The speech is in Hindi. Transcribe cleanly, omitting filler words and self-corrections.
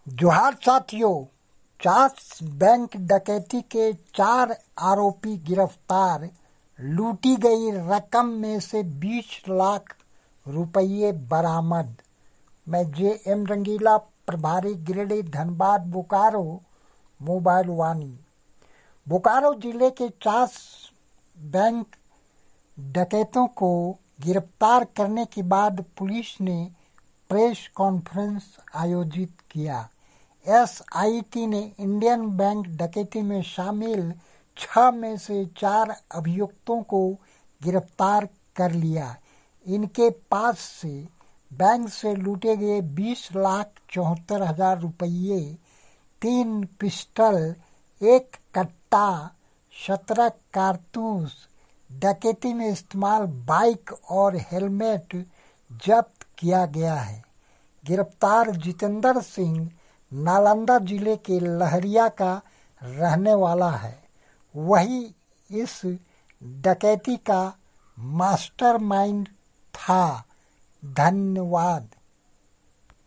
जोहार साथियों, चास बैंक डकैती के 4 आरोपी गिरफ्तार। लूटी गई रकम में से 20 लाख रुपये बरामद। मैं जे.एम. रंगीला, प्रभारी गिरिडीह, धनबाद, बोकारो, मोबाइल वाणी। बोकारो जिले के चास बैंक डकैतों को गिरफ्तार करने के बाद पुलिस ने प्रेस कॉन्फ्रेंस आयोजित किया। एसआईटी ने इंडियन बैंक डकैती में शामिल 6 में से 4 अभियुक्तों को गिरफ्तार कर लिया। इनके पास से बैंक से लूटे गए 20,74,000 रुपये, 3 पिस्टल, 1 कट्टा, 17 कारतूस, डकैती में इस्तेमाल बाइक और हेलमेट जब्त किया गया है। गिरफ्तार जितेंद्र सिंह नालंदा जिले के लहरिया का रहने वाला है। वही इस डकैती का मास्टरमाइंड था। धन्यवाद।